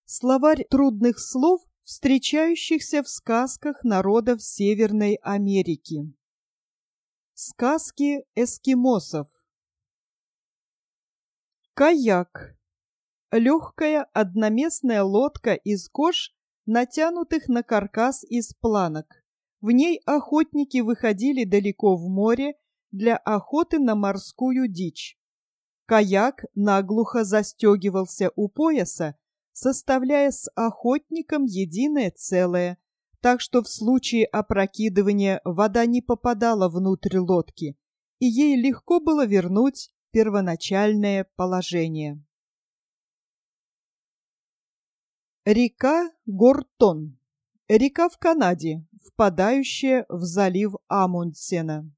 Словарь трудных слов, встречающихся в сказках народов Северной Америки. Сказки эскимосов. Каяк. Легкая одноместная лодка из кож, натянутых на каркас из планок. В ней охотники выходили далеко в море для охоты на морскую дичь. Каяк наглухо застегивался у пояса, составляя с охотником единое целое, так что в случае опрокидывания вода не попадала внутрь лодки, и ей легко было вернуть первоначальное положение. Река Гортон. Река в Канаде, впадающая в залив Амундсена.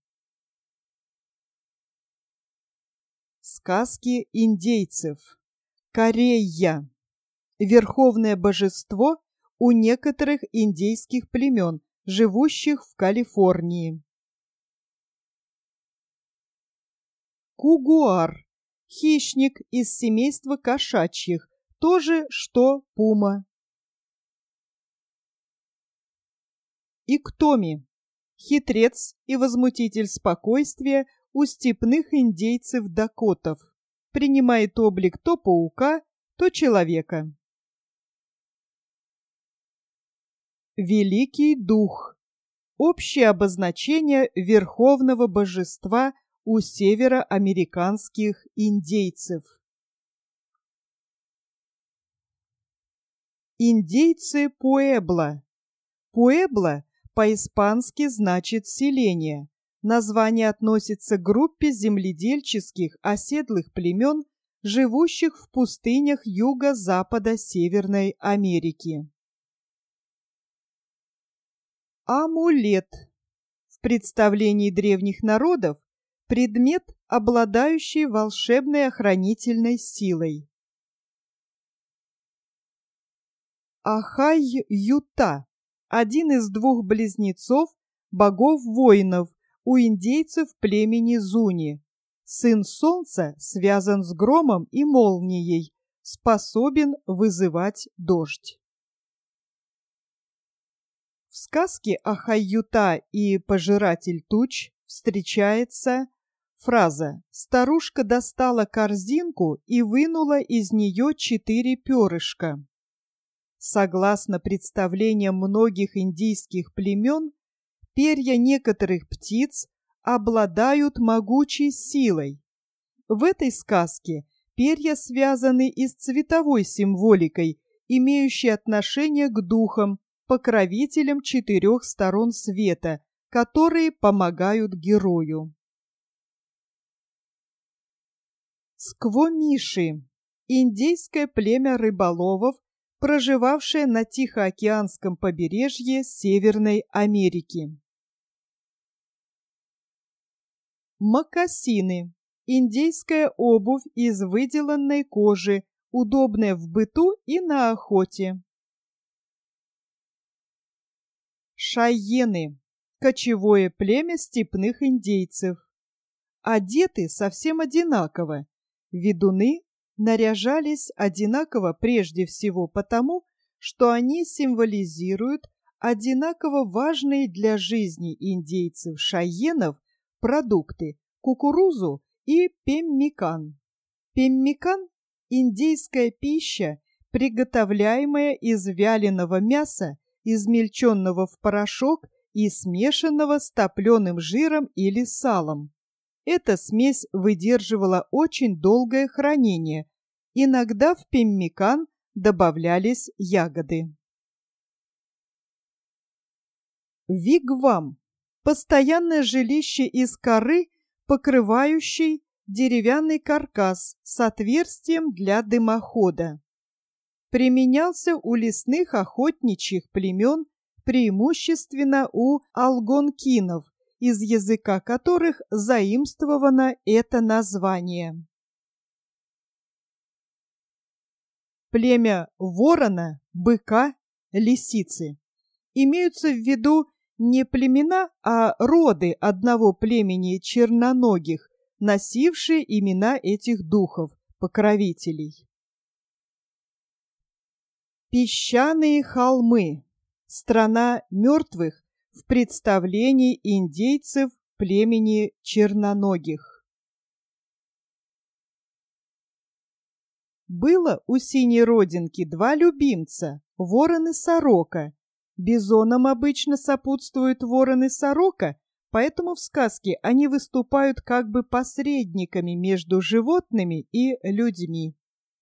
Сказки индейцев. Корея. Верховное божество у некоторых индейских племен, живущих в Калифорнии. Кугуар. Хищник из семейства кошачьих, то же, что пума. Иктоми. Хитрец и возмутитель спокойствия у степных индейцев-дакотов. Принимает облик то паука, то человека. Великий Дух. Общее обозначение верховного божества у североамериканских индейцев. Индейцы Пуэбло. Пуэбло по-испански значит «селение». Название относится к группе земледельческих оседлых племен, живущих в пустынях юго-запада Северной Америки. Амулет. В представлении древних народов предмет, обладающий волшебной охранительной силой. Ахай-Юта. Один из двух близнецов, богов-воинов, у индейцев племени Зуни. Сын солнца связан с громом и молнией, способен вызывать дождь. В сказке Ахай-Юта и Пожиратель туч встречается фраза «Старушка достала корзинку и вынула из нее 4 перышка». Согласно представлениям многих индийских племен, перья некоторых птиц обладают могучей силой. В этой сказке перья связаны и с цветовой символикой, имеющей отношение к духам, покровителям 4 сторон света, которые помогают герою. Сквомиши. Индейское племя рыболовов, проживавшее на Тихоокеанском побережье Северной Америки. Мокасины. Индейская обувь из выделанной кожи, удобная в быту и на охоте. Шайены. Кочевое племя степных индейцев. Одеты совсем одинаково. Ведуны наряжались одинаково прежде всего потому, что они символизируют одинаково важные для жизни индейцев шайенов продукты – кукурузу и пеммикан. Пеммикан – индейская пища, приготовляемая из вяленого мяса, измельченного в порошок и смешанного с топленым жиром или салом. Эта смесь выдерживала очень долгое хранение. Иногда в пеммикан добавлялись ягоды. Вигвам. Постоянное жилище из коры, покрывающей деревянный каркас с отверстием для дымохода. Применялся у лесных охотничьих племен, преимущественно у алгонкинов, из языка которых заимствовано это название. Племя ворона, быка, лисицы. Имеются в виду не племена, а роды одного племени черноногих, носившие имена этих духов, покровителей. Песчаные холмы. Страна мертвых в представлении индейцев племени черноногих. Было у синей родинки два любимца, ворон и сорока. Бизонам обычно сопутствуют ворон и сорока, поэтому в сказке они выступают как бы посредниками между животными и людьми.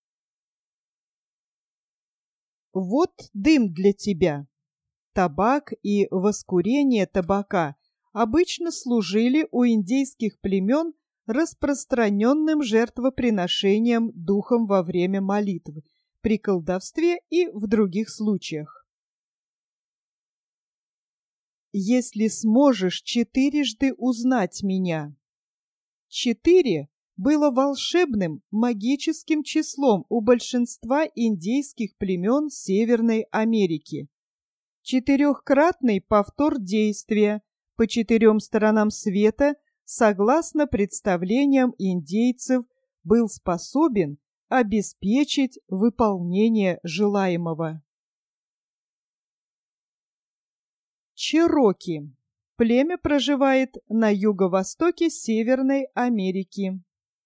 Вот дым для тебя. Табак и воскурение табака обычно служили у индейских племен распространенным жертвоприношением духом во время молитвы, при колдовстве и в других случаях. Если сможешь четырежды узнать меня. 4 было волшебным магическим числом у большинства индейских племен Северной Америки. Четырехкратный повтор действия по 4 сторонам света, согласно представлениям индейцев, был способен обеспечить выполнение желаемого. Чероки. Племя проживает на юго-востоке Северной Америки.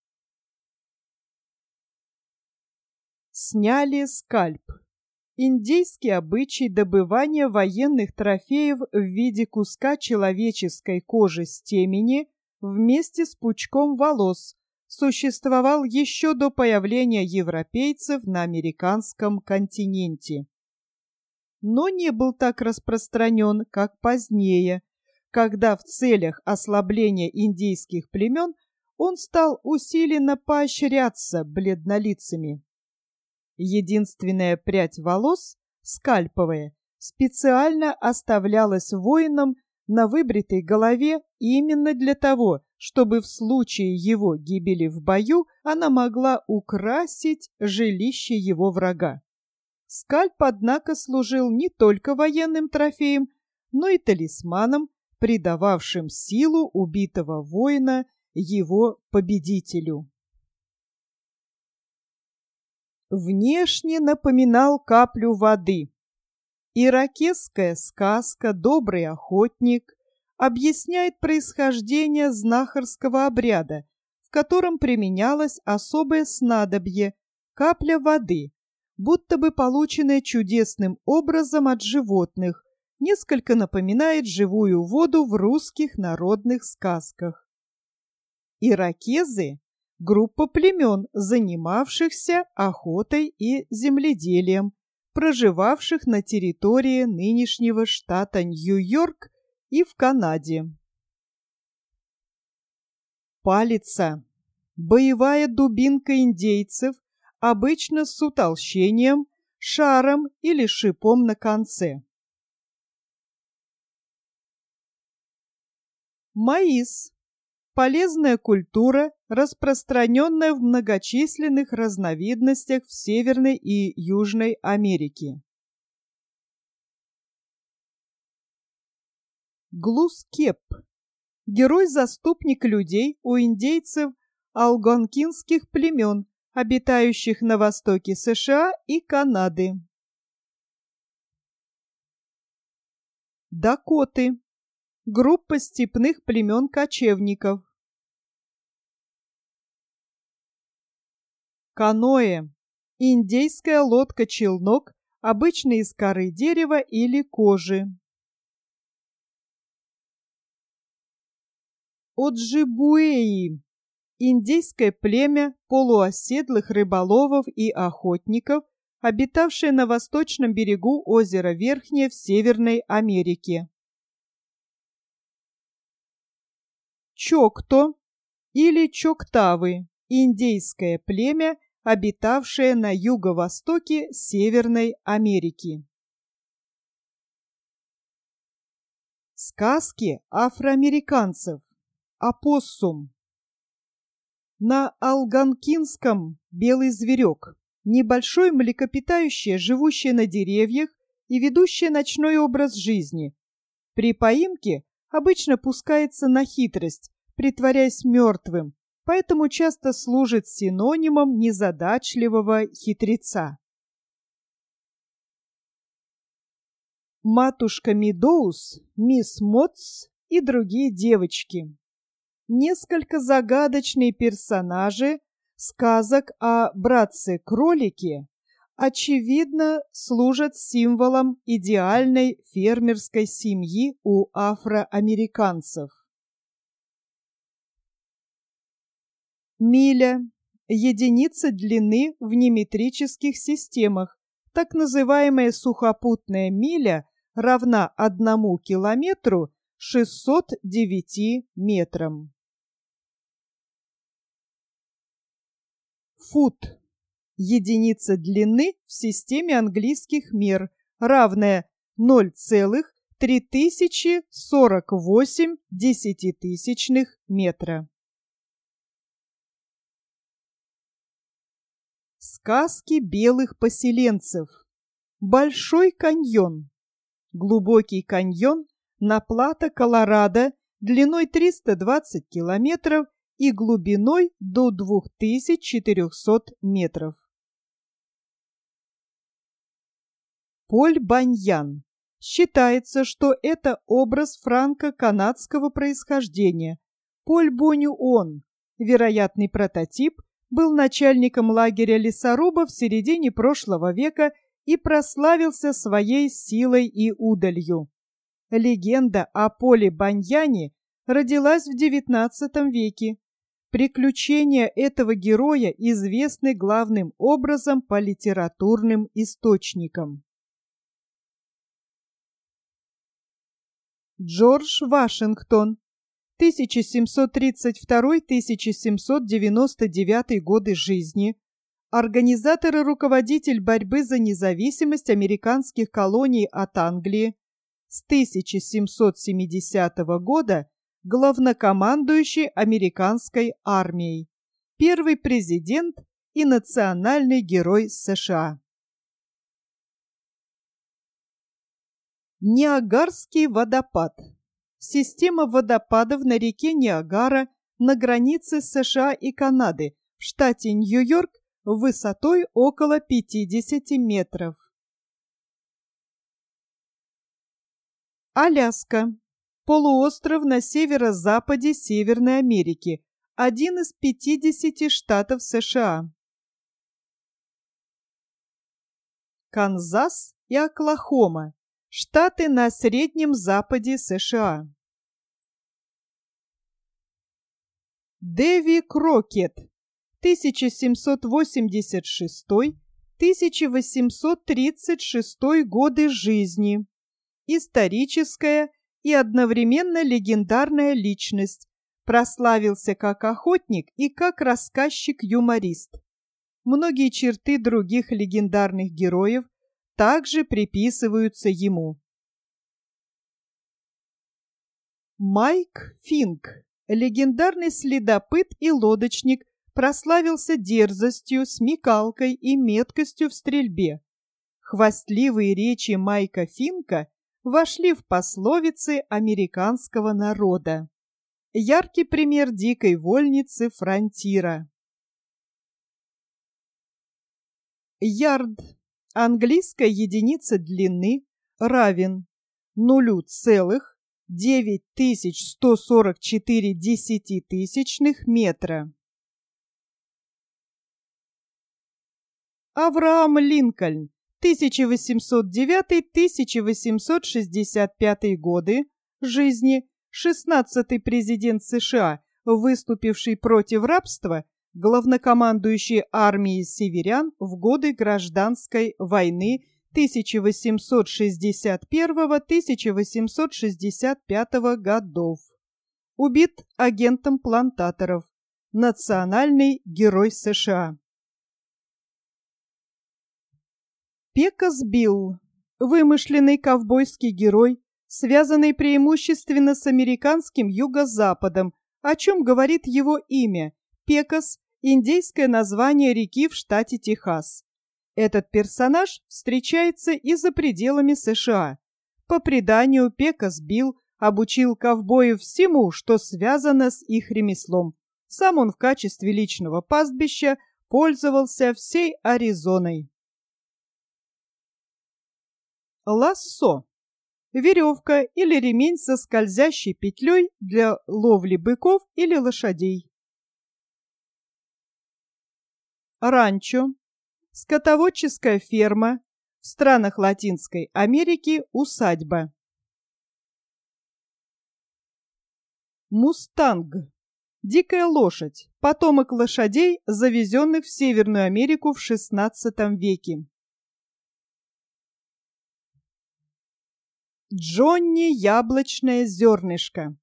Сняли скальп. Индейский обычай добывания военных трофеев в виде куска человеческой кожи с темени вместе с пучком волос существовал еще до появления европейцев на американском континенте. Но не был так распространен, как позднее, когда в целях ослабления индейских племен он стал усиленно поощряться бледнолицами. Единственная прядь волос, скальповая, специально оставлялась воинам на выбритой голове именно для того, чтобы в случае его гибели в бою она могла украсить жилище его врага. Скальп, однако, служил не только военным трофеем, но и талисманом, придававшим силу убитого воина его победителю. Внешне напоминал каплю воды. Иракесская сказка «Добрый охотник» объясняет происхождение знахарского обряда, в котором применялось особое снадобье – капля воды, будто бы полученная чудесным образом от животных, несколько напоминает живую воду в русских народных сказках. Иракезы – группа племен, занимавшихся охотой и земледелием, проживавших на территории нынешнего штата Нью-Йорк и в Канаде. Палица – боевая дубинка индейцев, обычно с утолщением, шаром или шипом на конце. Маис – полезная культура, распространенная в многочисленных разновидностях в Северной и Южной Америке. Глускеп – герой-заступник людей у индейцев алгонкинских племен, обитающих на востоке США и Канады. Дакоты – группа степных племен-кочевников. Каноэ – индейская лодка-челнок, обычно из коры дерева или кожи. Оджибуэи – индейское племя полуоседлых рыболовов и охотников, обитавшее на восточном берегу озера Верхнее в Северной Америке. Чокто или Чоктавы – индейское племя, обитавшее на юго-востоке Северной Америки. Сказки афроамериканцев. Опоссум. На алгонкинском белый зверек. Небольшое млекопитающее, живущее на деревьях и ведущее ночной образ жизни. При поимке обычно пускается на хитрость, притворяясь мертвым, поэтому часто служит синонимом незадачливого хитреца. матушка Медоуз, мисс Мотс и другие девочки. Несколько загадочные персонажи сказок о братце-кролике, очевидно, служат символом идеальной фермерской семьи у афроамериканцев. Миля – единица длины в неметрических системах. Так называемая сухопутная миля равна 1 километру 609 метрам. Фут – единица длины в системе английских мер, равная 0,3048 метра. Сказки белых поселенцев. Большой каньон. Глубокий каньон на плато Колорадо длиной 320 километров и глубиной до 2400 метров. Поль Баньян. Считается, что это образ франко-канадского происхождения. Поль Бонюон, вероятный прототип, был начальником лагеря лесорубов в середине прошлого века и прославился своей силой и удалью. Легенда о Поле Баньяне родилась в XIX веке. Приключения этого героя известны главным образом по литературным источникам. Джордж Вашингтон, 1732-1799 годы жизни, организатор и руководитель борьбы за независимость американских колоний от Англии, с 1770 года главнокомандующий американской армией, первый президент и национальный герой США. Ниагарский водопад. Система водопадов на реке Ниагара на границе США и Канады в штате Нью-Йорк высотой около 50 метров. Аляска. Полуостров на северо-западе Северной Америки, один из 50 штатов США. Канзас и Оклахома. Штаты на Среднем Западе США. Дэви Крокет, 1786-1836 годы жизни. Историческая и одновременно легендарная личность. Прославился как охотник и как рассказчик-юморист. Многие черты других легендарных героев также приписываются ему. Майк Финк, легендарный следопыт и лодочник, прославился дерзостью, смекалкой и меткостью в стрельбе. Хвастливые речи Майка Финка вошли в пословицы американского народа. Яркий пример дикой вольницы фронтира. Ярд. Английская единица длины равен 0,9144 метра. Авраам Линкольн, 1809-1865 годы жизни, 16-й президент США, выступивший против рабства, главнокомандующий армией северян в годы Гражданской войны 1861-1865 годов. Убит агентом плантаторов. Национальный герой США. Пекас Билл. Вымышленный ковбойский герой, связанный преимущественно с американским юго-западом, о чем говорит его имя. Пекас – индейское название реки в штате Техас. Этот персонаж встречается и за пределами США. По преданию, Пекас Билл обучил ковбоев всему, что связано с их ремеслом. Сам он в качестве личного пастбища пользовался всей Аризоной. Лассо. веревка или ремень со скользящей петлей для ловли быков или лошадей. Ранчо – скотоводческая ферма, в странах Латинской Америки – усадьба. Мустанг – дикая лошадь, потомок лошадей, завезенных в Северную Америку в XVI веке. Джонни Яблочное зернышко,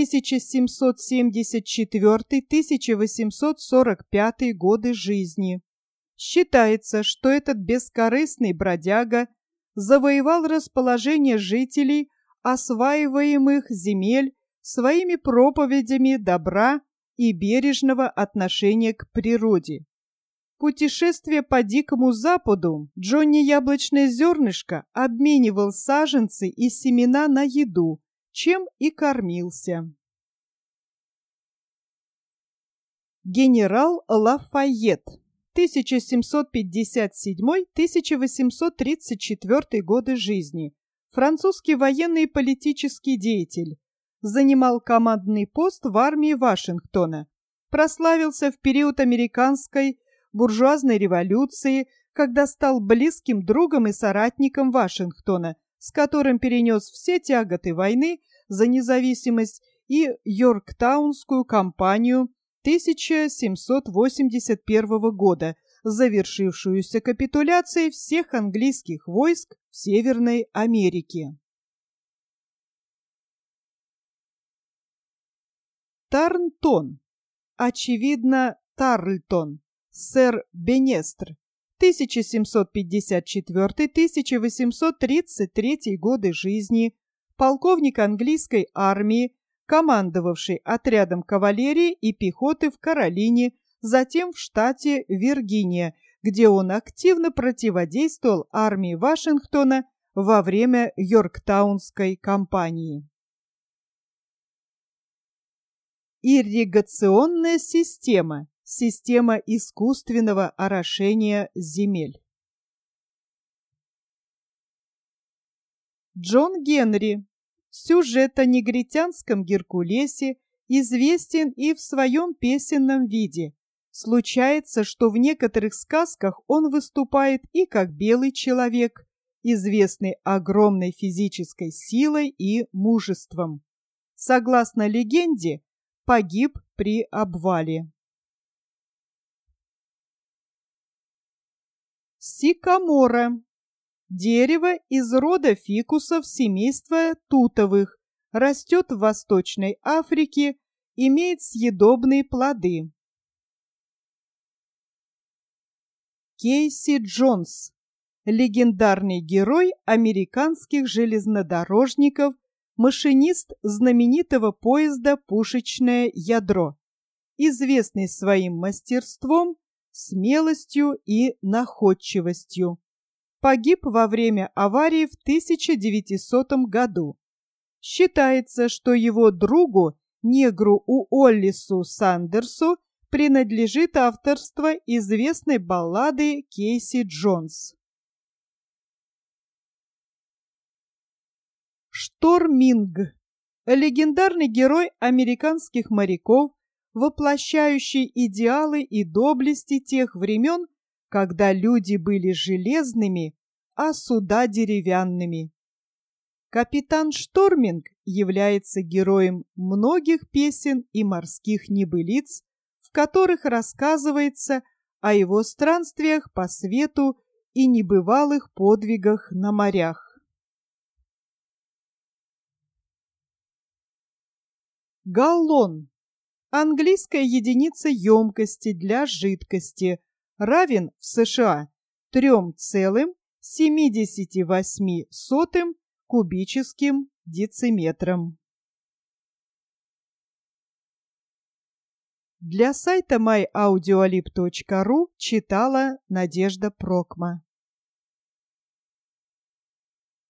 1774-1845 годы жизни. Считается, что этот бескорыстный бродяга завоевал расположение жителей осваиваемых земель своими проповедями добра и бережного отношения к природе. Путешествуя по Дикому Западу, Джонни Яблочное зернышко обменивал саженцы и семена на еду, чем и кормился. Генерал Лафайет, 1757-1834 годы жизни, французский военный и политический деятель, занимал командный пост в армии Вашингтона, прославился в период американской буржуазной революции, когда стал близким другом и соратником Вашингтона, с которым перенес все тяготы войны за независимость и Йорктаунскую кампанию 1781 года, завершившуюся капитуляцией всех английских войск в Северной Америке. Тарнтон, очевидно, Тарлтон, сэр Бенестр, 1754-1833 годы жизни, полковник английской армии, командовавший отрядом кавалерии и пехоты в Каролине, затем в штате Виргиния, где он активно противодействовал армии Вашингтона во время Йорктаунской кампании. Ирригационная система – система искусственного орошения земель. Джон Генри, сюжет о негритянском Геркулесе, известен и в своем песенном виде. Случается, что в некоторых сказках он выступает и как белый человек, известный огромной физической силой и мужеством. Согласно легенде, погиб при обвале. Сикамора. Дерево из рода фикусов семейства тутовых, растет в Восточной Африке, имеет съедобные плоды. Кейси Джонс. Легендарный герой американских железнодорожников, машинист знаменитого поезда «Пушечное ядро», известный своим мастерством, смелостью и находчивостью. Погиб во время аварии в 1900 году. Считается, что его другу, негру Уоллису Сандерсу, принадлежит авторство известной баллады Кейси Джонс. Шторминг. Легендарный герой американских моряков, воплощающий идеалы и доблести тех времен, когда люди были железными, а суда деревянными. Капитан Шторминг является героем многих песен и морских небылиц, в которых рассказывается о его странствиях по свету и небывалых подвигах на морях. Галлон. Английская единица емкости для жидкости, равен в США 3,78 кубическим дециметрам. Для сайта myaudioalib.ru читала Надежда Прокма.